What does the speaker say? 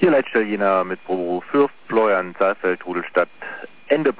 Hier Leitstell Jena mit Proberuf für Florian Saalfeld, Rudelstadt, Ende